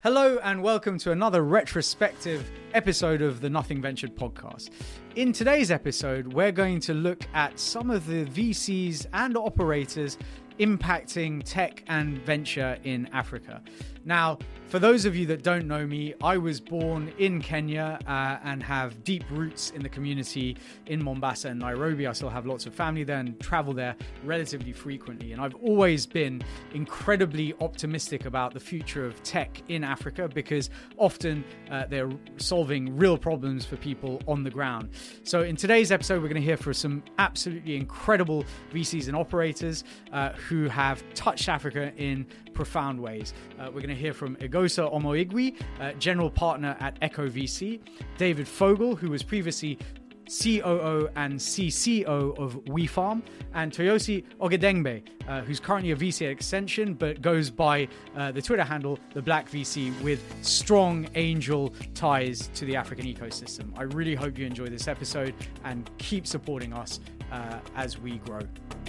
Hello and welcome to another retrospective episode of the Nothing Ventured podcast. In today's episode, we're going to look at some of the VCs and operators impacting tech and venture in Africa. Now, for those of you that don't know me, I was born in Kenya and have deep roots in the community in Mombasa and Nairobi. I still have lots of family there and travel there relatively frequently. And I've always been incredibly optimistic about the future of tech in Africa because often they're solving real problems for people on the ground. So in today's episode, we're going to hear from some absolutely incredible VCs and operators who have touched Africa in profound ways. We're going to hear from Egosa Omoigui, general partner at Echo VC, David Fogel, who was previously COO and CCO of WeFarm, and Toyosi Ogedengbe, who's currently a VC at Extension, but goes by the Twitter handle, The Black VC, with strong angel ties to the African ecosystem. I really hope you enjoy this episode and keep supporting us as we grow.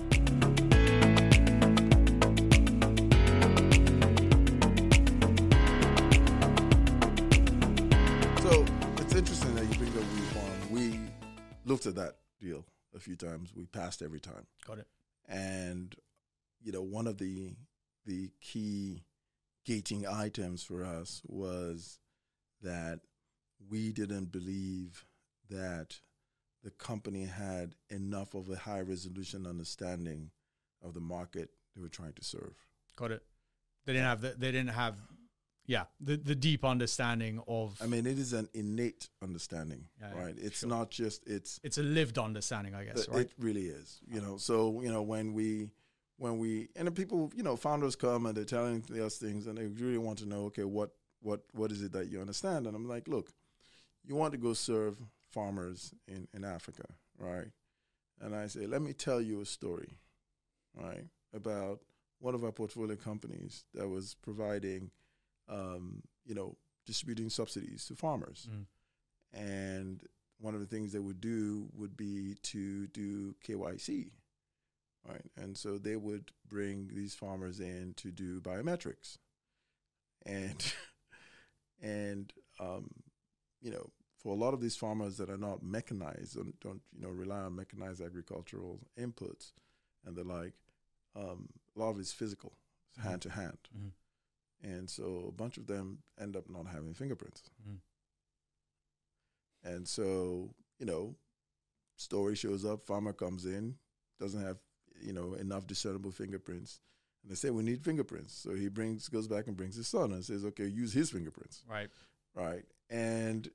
Interesting that you bring up WeFarm. We looked at that deal a few times. We passed every time. Got it. And, you know, one of the key gating items for us was that we didn't believe that the company had enough of a high resolution understanding of the market they were trying to serve. Got it. They didn't have the deep understanding of... I mean, it is an innate understanding, right? It's sure. Not just... It's a lived understanding, I guess, right? It really is, you know. So, you know, when we and the people, you know, founders come and they're telling us things and they really want to know, okay, what is it that you understand? And I'm like, look, you want to go serve farmers in Africa, right? And I say, let me tell you a story, right, about one of our portfolio companies that was providing... distributing subsidies to farmers. And one of the things they would do would be to do KYC, right? And so they would bring these farmers in to do biometrics. And for a lot of these farmers that are not mechanized, don't rely on mechanized agricultural inputs and the like, a lot of it's physical, it's hand to hand. And so a bunch of them end up not having fingerprints. And so, you know, story shows up, farmer comes in, doesn't have, enough discernible fingerprints. And they say, we need fingerprints. So he goes back and brings his son and says, okay, use his fingerprints. Right. And,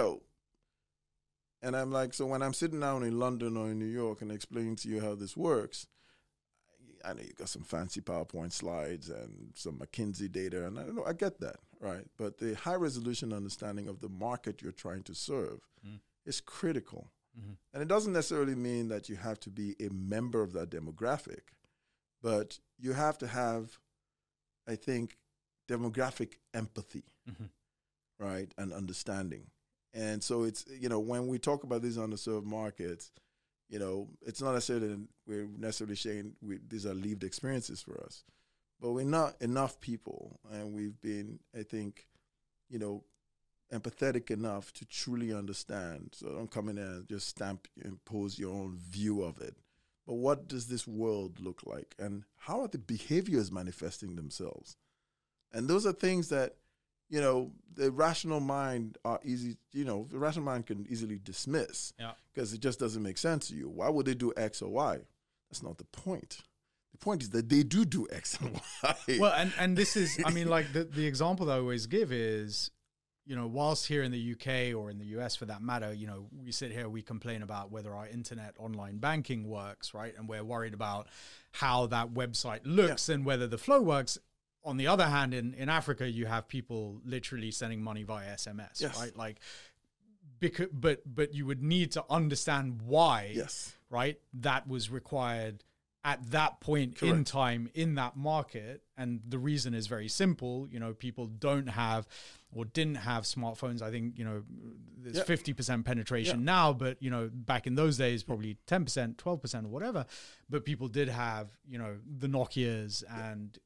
and I'm like, so when I'm sitting down in London or in New York and explaining to you how this works, I know you got some fancy PowerPoint slides and some McKinsey data, and I get that, right? But the high resolution understanding of the market you're trying to serve is critical. And it doesn't necessarily mean that you have to be a member of that demographic, but you have to have, I think, demographic empathy, right, and understanding. And so it's, when we talk about these underserved markets, it's not necessarily that we're necessarily saying these are lived experiences for us, but we're not enough people, and we've been, I think, empathetic enough to truly understand. So don't come in and just impose your own view of it. But what does this world look like, and how are the behaviors manifesting themselves? And those are things that, the rational mind are easy, the rational mind can easily dismiss because it just doesn't make sense to you. Why would they do X or Y? That's not the point. The point is that they do X and Y. Well, and this is, I mean, like the example that I always give is, whilst here in the UK or in the US for that matter, we sit here, we complain about whether our internet online banking works, right? And we're worried about how that website looks and whether the flow works. On the other hand, in Africa, you have people literally sending money via SMS, right? Like, because, but you would need to understand why, right, that was required at that point in Correct. time in that market. And the reason is very simple. You know, people don't have or didn't have smartphones. I think, you know, there's 50% penetration now, but, you know, back in those days, probably 10%, 12% or whatever. But people did have, you know, the Nokias and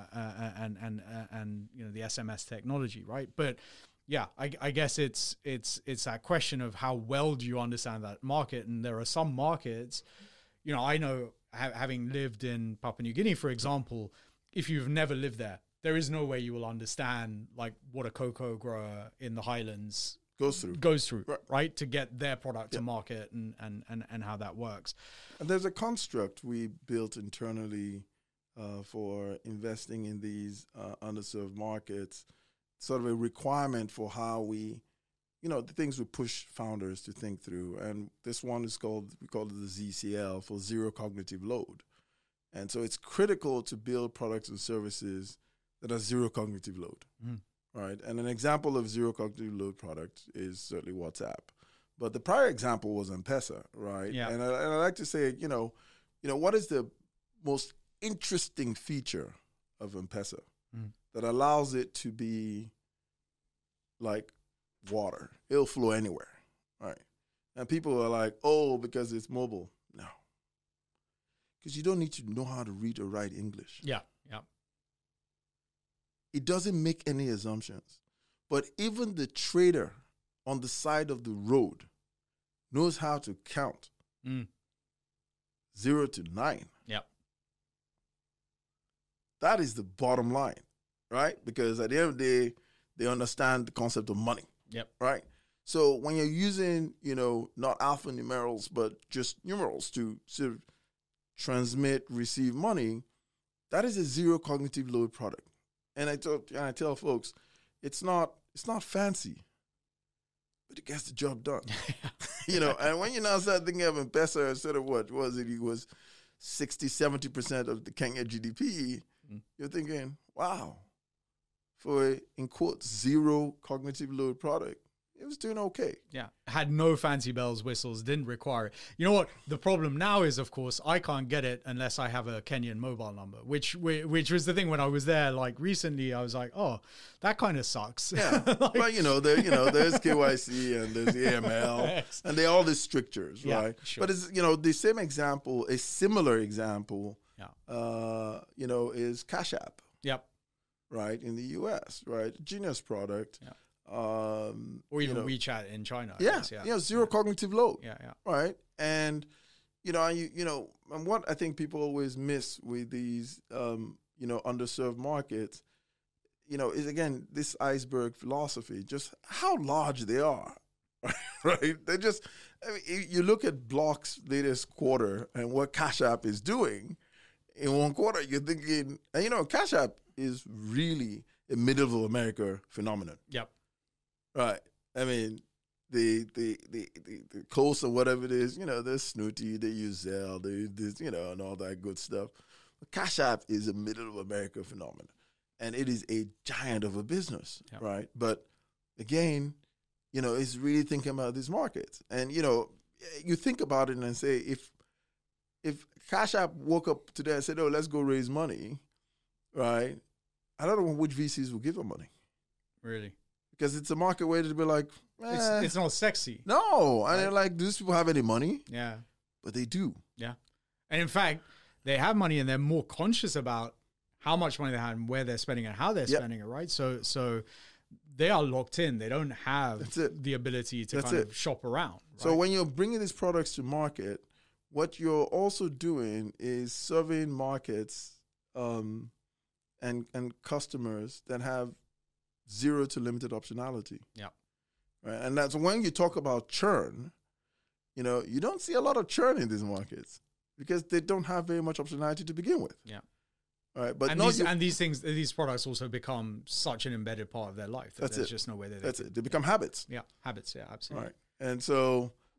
you know, the SMS technology, right? But yeah, I guess it's that question of how well do you understand that market? And there are some markets, you know, I know, having lived in Papua New Guinea, for example, if you've never lived there, there is no way you will understand like what a cocoa grower in the highlands goes through, right? To get their product to market and how that works. And there's a construct we built internally for investing in these underserved markets, sort of a requirement for how we, you know, the things we push founders to think through. And this one is we call it the ZCL, for zero cognitive load. And so it's critical to build products and services that are zero cognitive load, right? And an example of zero cognitive load product is certainly WhatsApp. But the prior example was M-Pesa, right? Yeah. And I like to say, you know, what is the most interesting feature of M-Pesa that allows it to be like water? It'll flow anywhere, right? And people are like, oh, because it's mobile. No. Because you don't need to know how to read or write English. Yeah. It doesn't make any assumptions. But even the trader on the side of the road knows how to count 0 to 9. Yep. That is the bottom line, right? Because at the end of the day, they understand the concept of money. Yep. Right? So when you're using, you know, not alphanumerals, but just numerals to sort of transmit, receive money, that is a zero cognitive load product. And I tell folks, it's not fancy, but it gets the job done. You know, and when you now start thinking of M-Pesa instead of what was it? It was 60, 70% of the Kenya GDP. You're thinking, wow, for a, in quotes, zero cognitive load product, it was doing okay. Yeah. Had no fancy bells, whistles, didn't require it. You know what? The problem now is, of course, I can't get it unless I have a Kenyan mobile number, which was the thing when I was there, like recently, I was like, oh, that kind of sucks. Yeah. Like, but, there's KYC and there's the AML and they all these strictures, yeah, right? Sure. But it's, the same example, a similar example, is Cash App. Yep. Right, in the U.S., right? Genius product. Yeah. Or even WeChat in China. Zero cognitive load. Yeah. Right, and and what I think people always miss with these underserved markets, is again this iceberg philosophy, just how large they are. Right, they just. I mean, you look at Block's latest quarter and what Cash App is doing in one quarter. You're thinking, and Cash App is really a middle of America phenomenon. Yep. Right. I mean, the coast or whatever it is, they're snooty, they use Zelle, they use this, and all that good stuff. But Cash App is a middle of America phenomenon. And it is a giant of a business, right? But again, it's really thinking about these markets. And, you think about it and say, if Cash App woke up today and said, oh, let's go raise money, right? I don't know which VCs will give them money. Really? Because it's a market where they'll be like, it's not sexy. No. And they're like, do these people have any money? Yeah. But they do. Yeah. And in fact, they have money and they're more conscious about how much money they have and where they're spending it and how they're spending it, right? So they are locked in. They don't have the ability to kind of shop around. Right? So when you're bringing these products to market, what you're also doing is serving markets and customers that have zero to limited optionality. Yeah. Right. And that's when you talk about churn, you don't see a lot of churn in these markets because they don't have very much optionality to begin with. Yeah. All right. But these products also become such an embedded part of their life that there's just no way that they become habits. Yeah. Habits. Yeah, absolutely. Right. And so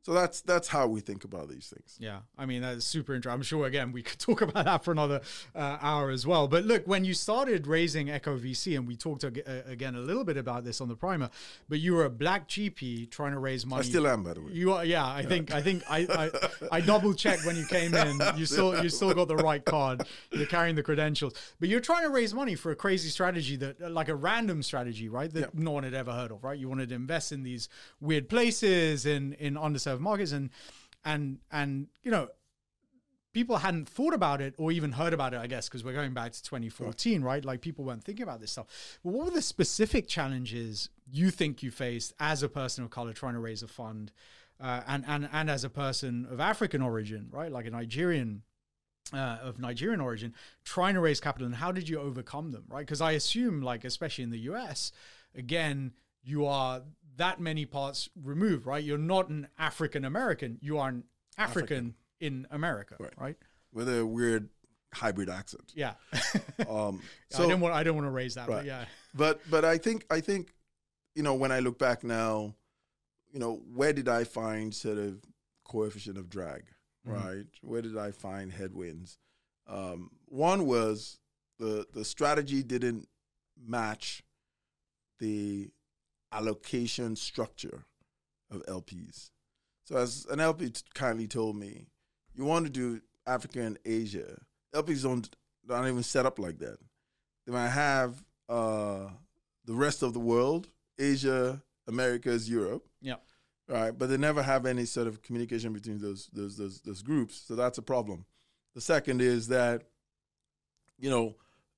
So that's how we think about these things. Yeah, I mean, that's super interesting. I'm sure, again, we could talk about that for another hour as well. But look, when you started raising Echo VC, and we talked again a little bit about this on the primer, but you were a black GP trying to raise money. I still am, by the way. You are, yeah. I think I double checked when you came in. You still got the right card. You're carrying the credentials, but you're trying to raise money for a crazy strategy that, like a random strategy, right? That no one had ever heard of, right? You wanted to invest in these weird places in underserved markets, and you know, people hadn't thought about it or even heard about it, I guess, because we're going back to 2014, right? Like, people weren't thinking about this stuff. But what were the specific challenges you think you faced as a person of color trying to raise a fund, and as a person of African origin, right? Like a Nigerian of Nigerian origin, trying to raise capital, and how did you overcome them, right? Because I assume, like, especially in the US, again, you are that many parts removed, right? You're not an African American. You are an African in America, right? With a weird hybrid accent. Yeah. So I don't want to raise that, but yeah. But I think you know, when I look back now, you know, where did I find sort of coefficient of drag, right? Where did I find headwinds? One was the strategy didn't match the allocation structure of LPs. So as an LP kindly told me, you want to do Africa and Asia, LPs don't even set up like that. They might have the rest of the world, Asia, Americas, Europe. Yeah. Right. But they never have any sort of communication between those groups. So that's a problem. The second is that, you know,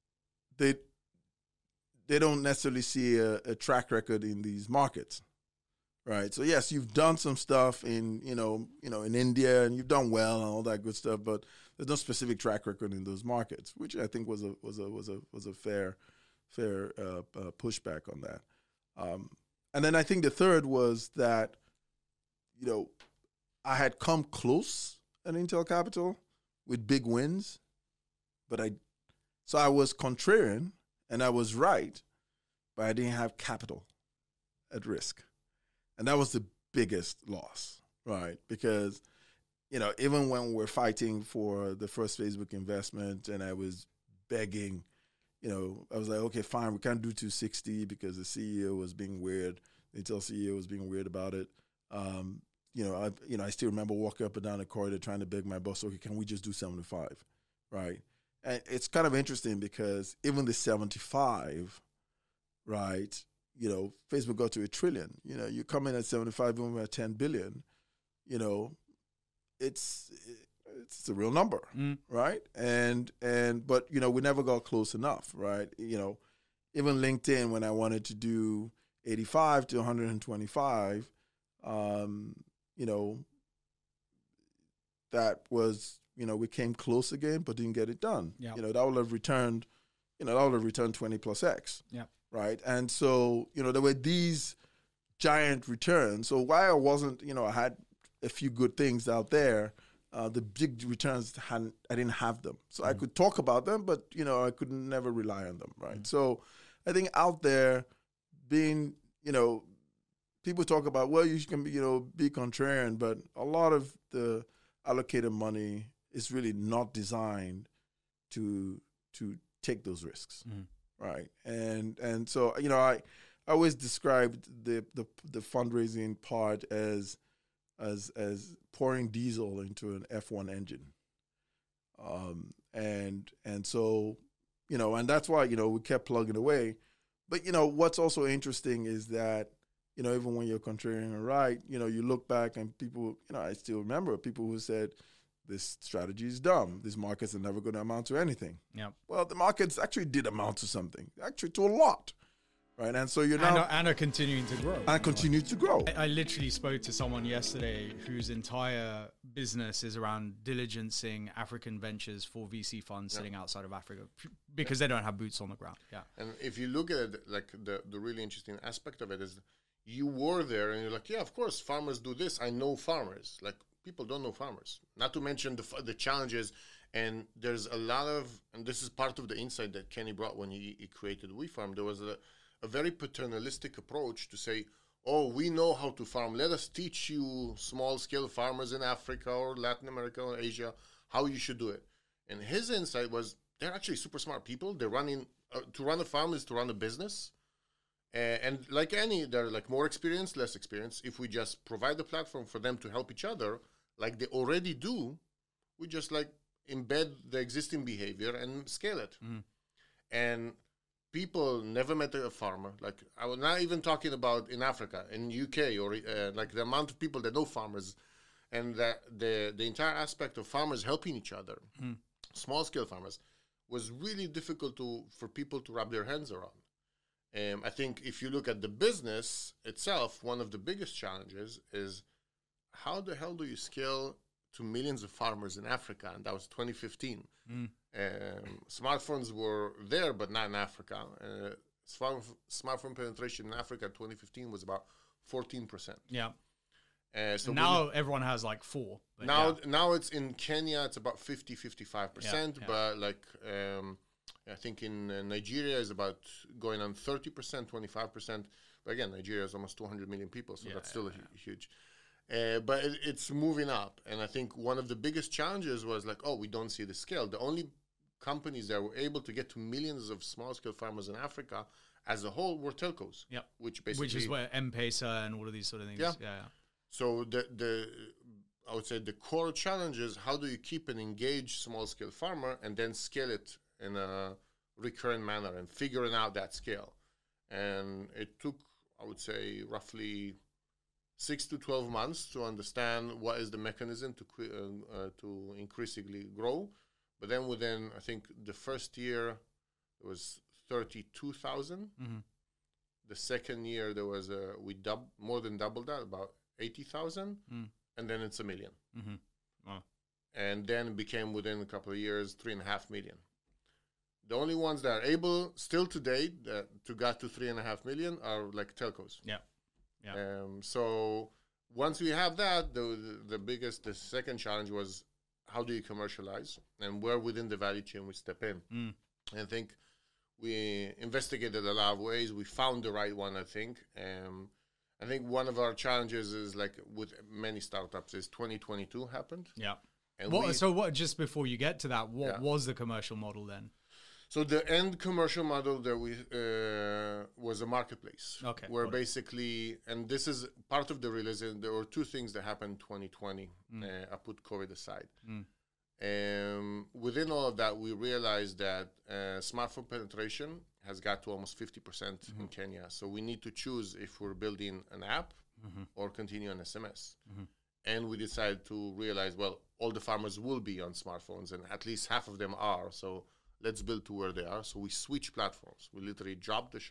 they don't necessarily see a track record in these markets, right? So yes, you've done some stuff in in India, and you've done well and all that good stuff, but there's no specific track record in those markets, which I think was a fair pushback on that. And then I think the third was that, you know, I had come close at Intel Capital with big wins, but I was contrarian. And I was right, but I didn't have capital at risk. And that was the biggest loss, right? Because, you know, even when we're fighting for the first Facebook investment and I was begging, you know, I was like, okay, fine, we can't do 260 because the CEO was being weird. The Intel CEO was being weird about it. I still remember walking up and down the corridor trying to beg my boss, okay, can we just do 75, right? And it's kind of interesting because even the 75, right, you know, Facebook got to $1 trillion. You know, you come in at 75, even at 10 billion, you know, it's a real number, right? But, you know, we never got close enough, right? You know, even LinkedIn, when I wanted to do 85 to 125, you know, that was, you know, we came close again, but didn't get it done. Yep. You know, that would have returned, 20 plus X. Yeah. Right. And so, you know, there were these giant returns. So while I wasn't, you know, I had a few good things out there, the big returns I didn't have them. So I could talk about them, but, you know, I could never rely on them. Right. So I think out there being, you know, people talk about, well, you can, you know, be contrarian, but a lot of the allocated money is really not designed to take those risks, right? And so, you know, I always described the fundraising part as pouring diesel into an F1 engine, and so, you know, and that's why, you know, we kept plugging away. But, you know, what's also interesting is that, you know, even when you're contrarian and right, you know, you look back and people, you know, I still remember people who said, this strategy is dumb. These markets are never going to amount to anything. Yeah. Well, the markets actually did amount to something, actually to a lot, right? And so you're now and are continuing to grow. And continue to grow. I literally spoke to someone yesterday whose entire business is around diligencing African ventures for VC funds sitting outside of Africa because they don't have boots on the ground. Yeah. And if you look at it, like the really interesting aspect of it is you were there and you're like, yeah, of course, farmers do this. I know farmers. Like, people don't know farmers, not to mention the challenges. And there's a lot of, and this is part of the insight that Kenny brought when he created WeFarm. There was a very paternalistic approach to say, oh, we know how to farm. Let us teach you small-scale farmers in Africa or Latin America or Asia how you should do it. And his insight was they're actually super smart people. They're running to run a farm is to run a business. And like they're like more experienced, less experienced. If we just provide the platform for them to help each other, like they already do, we just like embed the existing behavior and scale it. And people never met a farmer. Like I was not even talking about in Africa, in UK, or like the amount of people that know farmers, and the entire aspect of farmers helping each other, small scale farmers, was really difficult for people to wrap their hands around. I think if you look at the business itself, one of the biggest challenges is how the hell do you scale to millions of farmers in Africa? And that was 2015. Smartphones were there, but not in Africa. Smartphone penetration in Africa in 2015 was about 14%. Yeah. So now everyone has like 4. Now it's in Kenya, it's about 55%. But like I think in Nigeria is about going on 30%, 25%. But again, Nigeria is almost 200 million people, so that's still huge. But it's moving up. And I think one of the biggest challenges was like, we don't see the scale. The only companies that were able to get to millions of small-scale farmers in Africa as a whole were telcos. Yeah. Which is where M-Pesa and all of these sort of things. Yeah. So I would say the core challenge is how do you keep an engaged small-scale farmer and then scale it in a recurrent manner and figuring out that scale. And it took, I would say, roughly 6 to 12 months to understand what is the mechanism to increasingly grow. But then within, I think, the first year, it was 32,000. The second year, there was more than doubled that, about 80,000. And then it's 1 million. Wow. And then it became, within a couple of years, 3.5 million. The only ones that are able, still today, to get to 3.5 million are like telcos. Yeah. So once we have that, the second challenge was how do you commercialize and where within the value chain we step in. And I think we investigated a lot of ways. We found the right one, I think. I think one of our challenges is like with many startups is 2022 happened. Yeah. And just before you get to that, what was the commercial model then? So the end commercial model that we was a marketplace. Okay. Where basically, and this is part of the realization, there were 2 things that happened in 2020. I put COVID aside. Within all of that, we realized that smartphone penetration has got to almost 50% in Kenya. So we need to choose if we're building an app or continue on SMS. And we decided to realize, well, all the farmers will be on smartphones, and at least half of them are. So let's build to where they are. So we switch platforms. We literally dropped the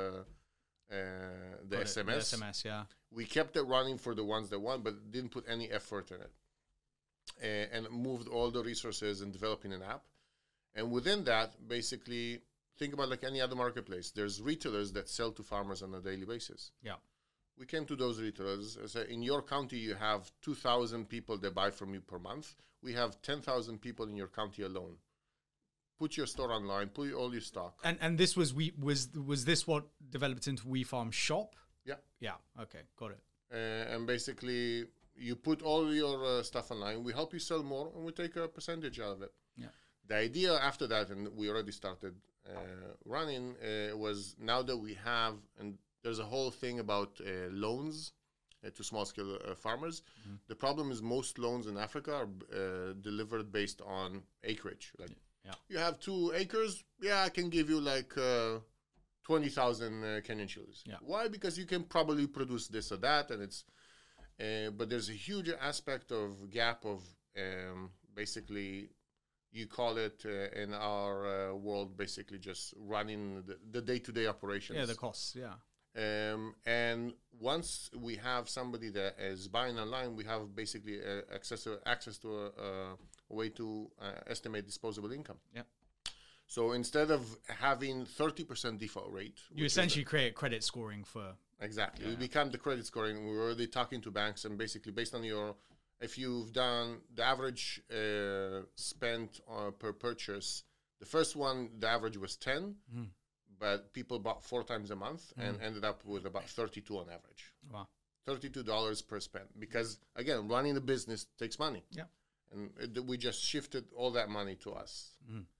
SMS. The SMS, yeah. We kept it running for the ones that won, but didn't put any effort in it. And moved all the resources in developing an app. And within that, basically, think about like any other marketplace. There's retailers that sell to farmers on a daily basis. Yeah. We came to those retailers and said, in your county, you have 2,000 people that buy from you per month. We have 10,000 people in your county alone. Put your store online, put all your stock. And this was this what developed into WeFarm Shop? Yeah. Yeah. Okay, got it. And basically, you put all your stuff online. We help you sell more, and we take a percentage out of it. Yeah. The idea after that, and we already started running, was now that we have, and there's a whole thing about loans to small-scale farmers. The problem is most loans in Africa are delivered based on acreage. Like, you have 2 acres. Yeah, I can give you like 20,000 Kenyan shillings. Yeah. Why? Because you can probably produce this or that, and it's. But there's a huge aspect of gap of basically, you call it in our world basically just running the day-to-day operations. Yeah, the costs. Yeah. And once we have somebody that is buying online, we have basically access to a way to estimate disposable income. Yeah. So instead of having 30% default rate, you essentially create credit scoring for. Exactly. Yeah. We become the credit scoring. We're already talking to banks, and basically based on if you've done the average spent per purchase, the first one, the average was 10. but people bought 4 times a month and ended up with about 32 on average. Wow. $32 per spend. Because, again, running a business takes money. Yeah. And we just shifted all that money to us.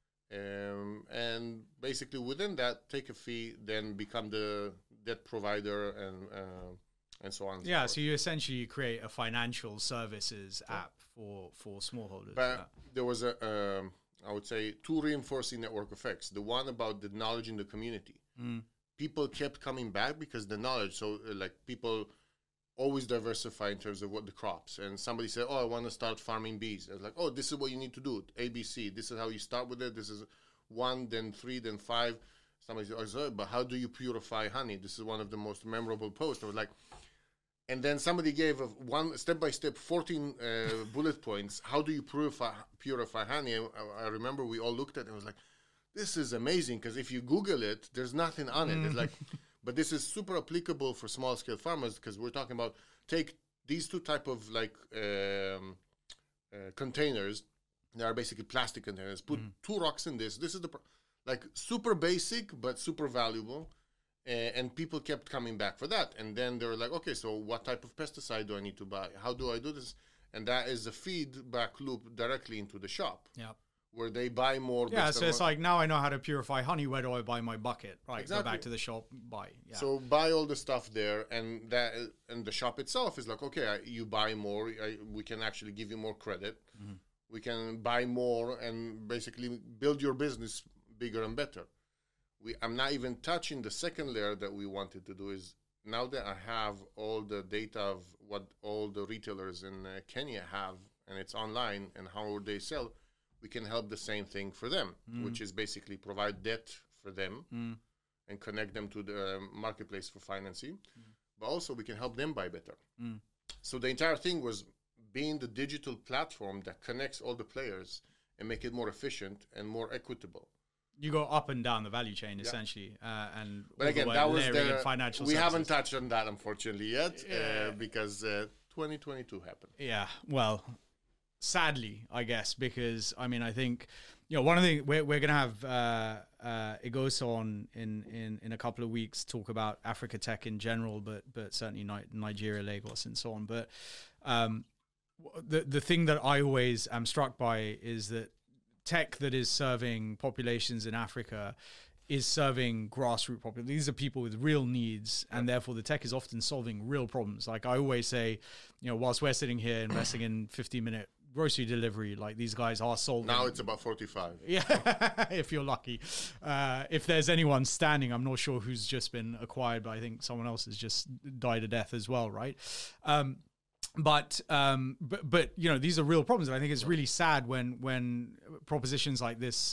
And basically within that, take a fee, then become the debt provider and so on. And Yeah, so so you essentially create a financial services app for smallholders. But there was I would say, 2 reinforcing network effects. The one about the knowledge in the community. People kept coming back because the knowledge. So like people always diversify in terms of what the crops. And somebody said, oh, I want to start farming bees. I was like, oh, this is what you need to do. ABC. This is how you start with it. This is 1, then 3, then 5. Somebody said, oh, but how do you purify honey? This is one of the most memorable posts. I was like, and then somebody gave one step-by-step 14 bullet points. How do you purify honey? I remember we all looked at it and was like, this is amazing, because if you Google it, there's nothing on it. It's like, but this is super applicable for small-scale farmers, because we're talking about take these 2 type of like containers. They are basically plastic containers. Put 2 rocks in this. This is like super basic but super valuable. And people kept coming back for that. And then they were like, okay, so what type of pesticide do I need to buy? How do I do this? And that is a feedback loop directly into the shop. Yeah. Where they buy more. Yeah, so it's like, now I know how to purify honey. Where do I buy my bucket? Right, exactly. Go back to the shop, buy. Yeah. So buy all the stuff there. And the shop itself is like, okay, you buy more. We can actually give you more credit. We can buy more and basically build your business bigger and better. I'm not even touching the second layer that we wanted to do is now that I have all the data of what all the retailers in Kenya have, and it's online, and how they sell, we can help the same thing for them, which is basically provide debt for them and connect them to the marketplace for financing. But also we can help them buy better. So the entire thing was being the digital platform that connects all the players and make it more efficient and more equitable. You go up and down the value chain, essentially, and but again, that was the financial. We services. haven't touched on that, unfortunately, yet, because 2022 happened. Yeah, well, sadly, I guess, because I mean, I think one of the we're going to have Igosa on in a couple of weeks, talk about Africa Tech in general, but certainly Nigeria, Lagos, and so on. But the thing that I always am struck by is that tech that is serving populations in Africa is serving grassroots populations. These are people with real needs, and therefore the tech is often solving real problems. Like I always say, whilst we're sitting here investing in 15-minute grocery delivery, like these guys are solving. Now it's about 45. Yeah, if you're lucky. If there's anyone standing, I'm not sure who's just been acquired, but I think someone else has just died a death as well, right? But these are real problems, and I think it's really sad when propositions like this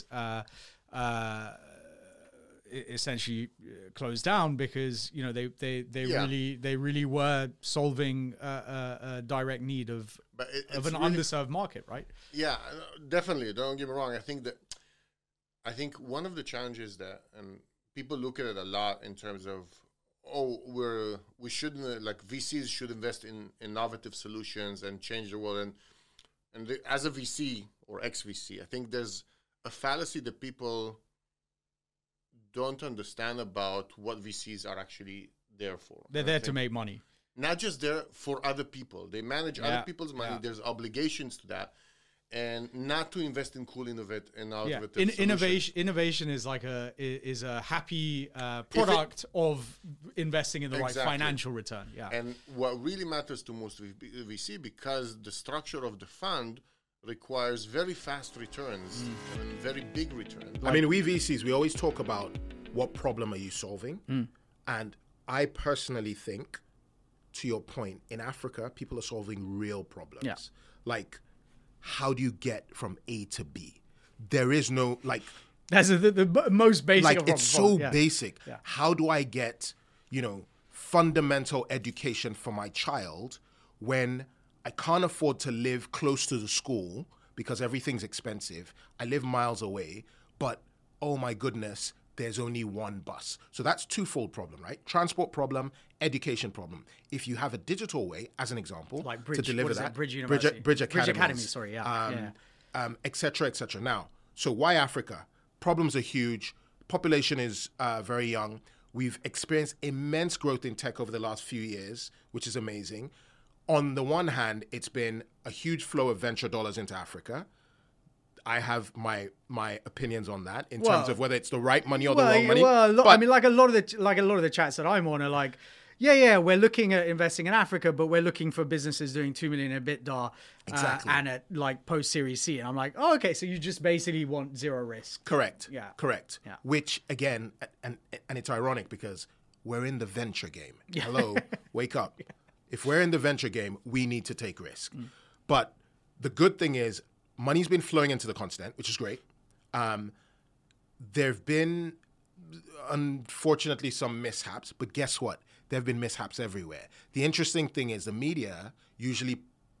essentially close down, because they really were solving a direct need of an underserved market, right? Yeah, definitely. Don't get me wrong. I think one of the challenges that, and people look at it a lot in terms of, we shouldn't, like VCs should invest in innovative solutions and change the world. And as a VC or ex-VC, I think there's a fallacy that people don't understand about what VCs are actually there for. They're there to make money. Not just there for other people. They manage other people's money. Yeah. There's obligations to that. And not to invest in cool innovative solutions. Innovation is like a happy product of investing in the right financial return. Yeah. And what really matters to most VC, because the structure of the fund requires very fast returns and very big returns. I mean, we VCs, we always talk about what problem are you solving? And I personally think, to your point, in Africa, people are solving real problems. Yeah. Like, how do you get from A to B? There is no, like... That's the most basic. Like, it's so basic. Yeah. How do I get, fundamental education for my child when I can't afford to live close to the school because everything's expensive? I live miles away, but, oh my goodness, there's only one bus. So that's twofold problem, right? Transport problem, education problem. If you have a digital way, as an example, like Bridge, to deliver that, Bridge University, Bridge Academy, sorry, et cetera, et cetera. Now, so why Africa? Problems are huge. population is very young. We've experienced immense growth in tech over the last few years, which is amazing. On the one hand, it's been a huge flow of venture dollars into Africa. I have my opinions on that in terms of whether it's the right money or the wrong money. I mean, like a lot of the chats that I'm on are like, yeah, we're looking at investing in Africa, but we're looking for businesses doing 2 million EBITDA and at like post Series C. And I'm like, oh, okay, so you just basically want zero risk. Correct. Yeah. Correct. Yeah. Which again, and it's ironic because we're in the venture game. Hello, wake up. If we're in the venture game, we need to take risk. But the good thing is money's been flowing into the continent, which is great. There have been, unfortunately, some mishaps, but guess what? There have been mishaps everywhere. The interesting thing is the media usually,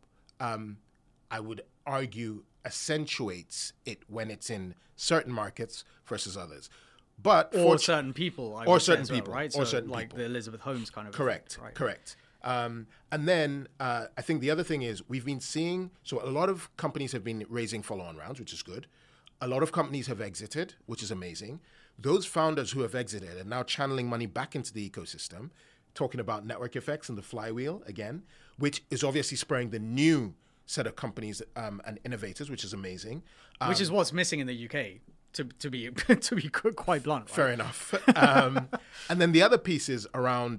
I would argue, accentuates it when it's in certain markets versus others. But or certain people, or certain people, right? Or so certain like people. the Elizabeth Holmes kind of Correct, effect, right? correct. And then I think the other thing is we've been seeing, so a lot of companies have been raising follow-on rounds, which is good. A lot of companies have exited, which is amazing. Those founders who have exited are now channeling money back into the ecosystem, talking about network effects and the flywheel again, which is obviously spurring the new set of companies and innovators, which is amazing. Which is what's missing in the UK, to be quite blunt. Right? Fair enough. And then the other piece is around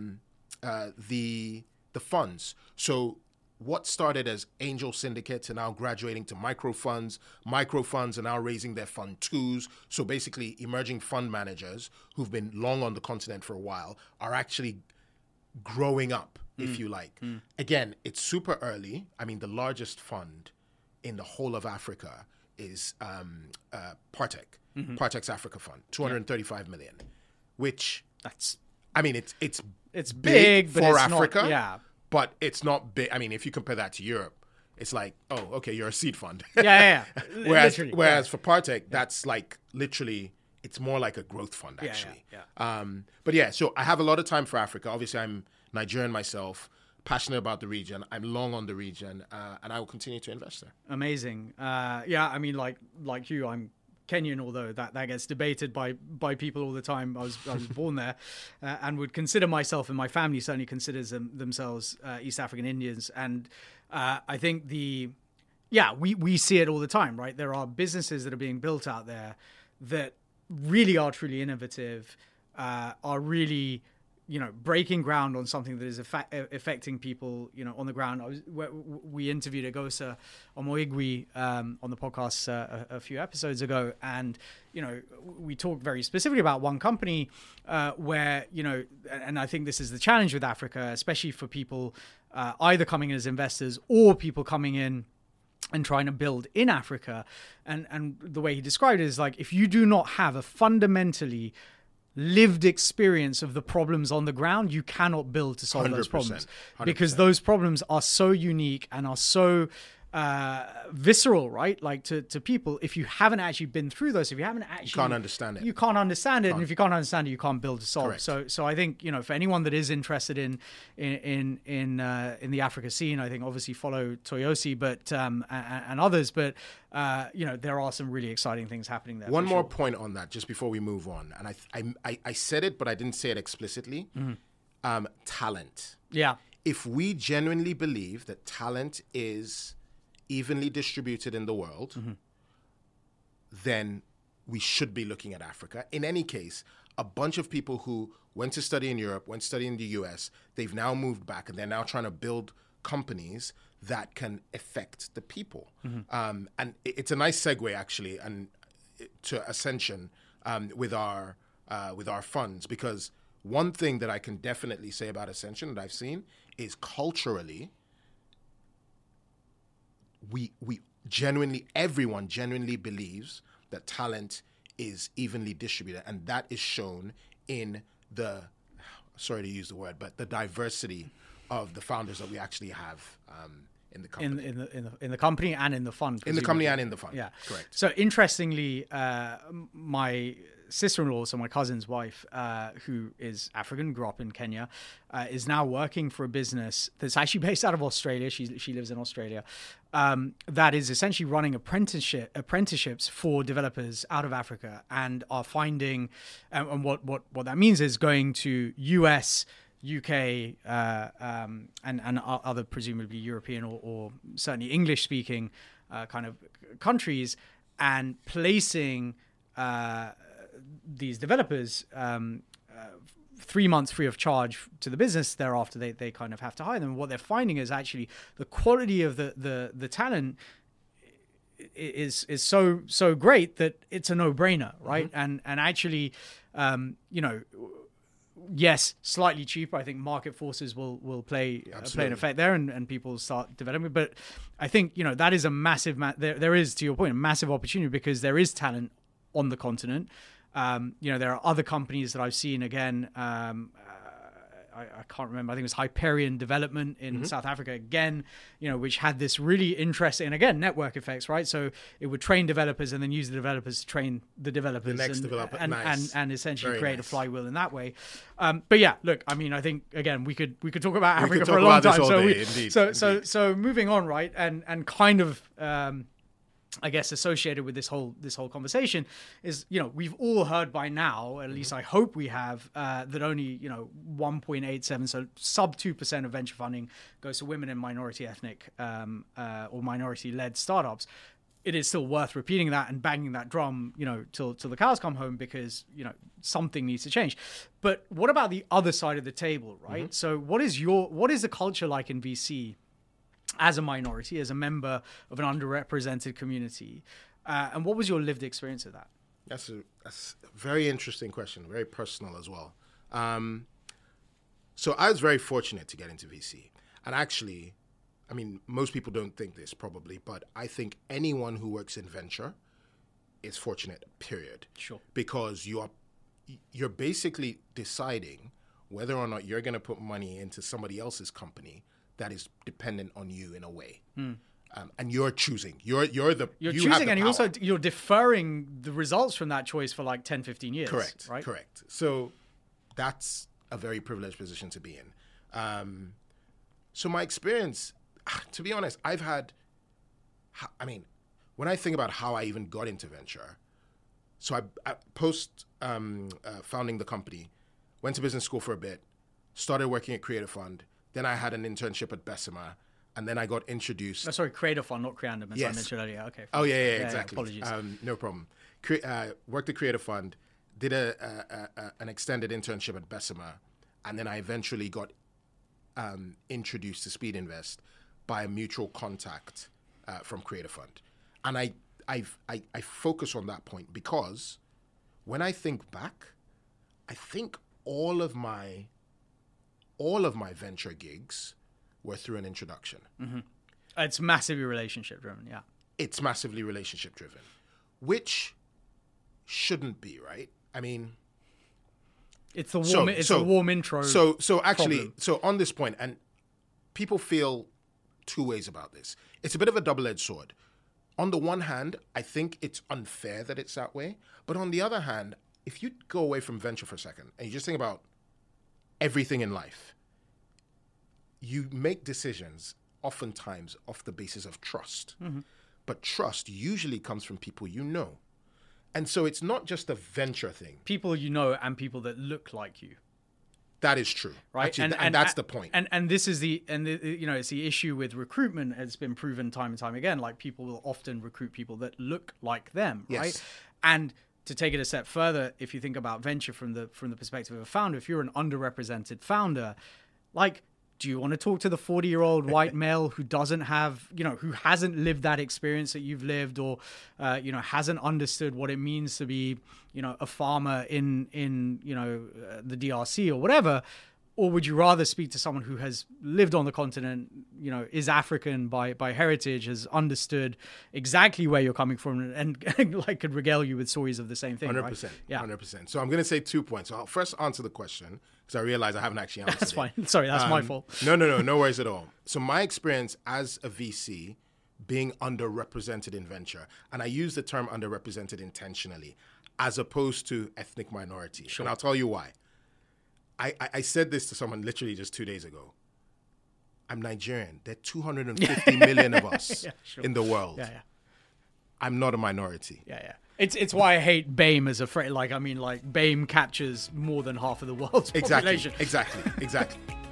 the funds. So what started as angel syndicates are now graduating to micro funds. Micro funds are now raising their fund twos. So basically emerging fund managers who've been long on the continent for a while are actually growing up, if you like. Again, it's super early. I mean, the largest fund in the whole of Africa is Partech, Partech's Africa Fund, 235 million, which That's I mean, it's big but for it's Africa. Not, yeah. But it's not big. I mean, if you compare that to Europe, it's like, oh, okay, you're a seed fund. Yeah. whereas for Partech, that's like literally, it's more like a growth fund, actually. But yeah, so I have a lot of time for Africa. Obviously, I'm Nigerian myself, passionate about the region. I'm long on the region, and I will continue to invest there. Amazing. Yeah, I mean, like you, I'm Kenyan, although that gets debated by people all the time. I was born there, and would consider myself, and my family certainly considers themselves East African Indians. And I think we see it all the time, right? There are businesses that are being built out there that really are truly innovative, are really, breaking ground on something that is affecting people, on the ground. We interviewed Agosa Omoigui on the podcast a few episodes ago, and we talked very specifically about one company where and I think this is the challenge with Africa, especially for people either coming in as investors or people coming in and trying to build in Africa. And the way he described it is like, if you do not have a fundamentally lived experience of the problems on the ground, you cannot build to solve those problems 100%. Because those problems are so unique and are so visceral, right? Like to people, if you haven't actually been through those, if you haven't actually, You can't understand it. You can't understand it, and if you can't understand it, you can't build to solve. Correct. So I think for anyone that is interested in the Africa scene, I think obviously follow Toyosi, but and others, but there are some really exciting things happening there. One more point on that, just before we move on, and I said it, but I didn't say it explicitly. Talent. Yeah. If we genuinely believe that talent is evenly distributed in the world, then we should be looking at Africa. In any case, a bunch of people who went to study in Europe, went to study in the US, they've now moved back and they're now trying to build companies that can affect the people. And it's a nice segue, actually, and to Ascension with our funds, because one thing that I can definitely say about Ascension that I've seen is culturally, everyone genuinely believes that talent is evenly distributed, and that is shown in the, sorry to use the word, but the diversity of the founders that we actually have in the company. In the company and in the fund. In the company and in the fund. Yeah. Correct. So interestingly, sister-in-law, so my cousin's wife, who is African, grew up in Kenya, is now working for a business that's actually based out of Australia. She lives in Australia. That is essentially running apprenticeships for developers out of Africa, and are finding, and what that means is going to US, UK, and other presumably European or certainly English-speaking kind of countries, and placing these developers 3 months free of charge to the business. Thereafter, they kind of have to hire them. And what they're finding is actually the quality of the talent is so great that it's a no-brainer, right? And actually, yes, slightly cheaper. I think market forces will play an effect there, and people start developing. But I think that is a massive. There is, to your point, a massive opportunity, because there is talent on the continent. There are other companies that I've seen. Again, I can't remember. I think it was Hyperion Development in South Africa again, which had this really interesting, and again, network effects, right? So it would train developers and then use the developers to train the developers, the next developer, and essentially Very create nice. a flywheel in that way. But yeah, look, I mean, I think again we could talk about We Africa could for a talk long about this time. all So day, indeed. so moving on, right, and kind of. I guess associated with this whole conversation is, we've all heard by now, at least I hope we have, that only 1.87, so sub 2% of venture funding goes to women and minority ethnic or minority led startups. It is still worth repeating that and banging that drum, till the cows come home, because something needs to change. But what about the other side of the table, right? So what is the culture like in VC? As a minority, as a member of an underrepresented community, and what was your lived experience of that? That's a very interesting question, very personal as well. So I was very fortunate to get into VC. And actually, I mean, most people don't think this probably, but I think anyone who works in venture is fortunate, period. Sure. Because you're basically deciding whether or not you're going to put money into somebody else's company that is dependent on you in a way. And you're choosing. You're choosing, and you're deferring the results from that choice for like 10, 15 years. Correct. Right? Correct. So that's a very privileged position to be in. So my experience, to be honest, when I think about how I even got into venture, so I post founding the company, went to business school for a bit, started working at Creator Fund. Then I had an internship at Bessemer, and then I got introduced. Oh, sorry, Creator Fund, not Creandum, as I mentioned earlier. Okay. Oh, yeah, exactly. Apologies. No problem. Worked at Creator Fund, did an extended internship at Bessemer, and then I eventually got introduced to Speed Invest by a mutual contact from Creator Fund. And I focus on that point because when I think back, I think all of my venture gigs were through an introduction. It's massively relationship driven, yeah. It's massively relationship driven, which shouldn't be, right? I mean, it's a warm intro. So actually, problem. So on this point, and people feel two ways about this. It's a bit of a double-edged sword. On the one hand, I think it's unfair that it's that way. But on the other hand, if you go away from venture for a second and you just think about everything in life, you make decisions oftentimes off the basis of trust. But trust usually comes from people you know. And so it's not just a venture thing. People you know and people that look like you. That is true. Right. Actually, and that's the point. And this is it's the issue with recruitment has been proven time and time again. Like, people will often recruit people that look like them. Yes. Right. And to take it a step further, if you think about venture from the perspective of a founder, if you're an underrepresented founder, like, do you want to talk to the 40-year-old white male who doesn't have, who hasn't lived that experience that you've lived, or, hasn't understood what it means to be, a farmer in the DRC or whatever? Or would you rather speak to someone who has lived on the continent, is African by heritage, has understood exactly where you're coming from, and like could regale you with stories of the same thing? 100%. Right? Yeah. 100%. So I'm going to say 2 points. So I'll first answer the question because I realize I haven't actually answered That's it. fine. Sorry, that's my fault. No worries at all. So my experience as a VC being underrepresented in venture, and I use the term underrepresented intentionally. as opposed to ethnic minority. And I'll tell you why. I said this to someone literally just 2 days ago. I'm Nigerian. There are 250 million of us in the world. Yeah, yeah. I'm not a minority. Yeah, yeah. It's why I hate BAME as a phrase. Like, I mean, like, BAME captures more than half of the world's population. Exactly.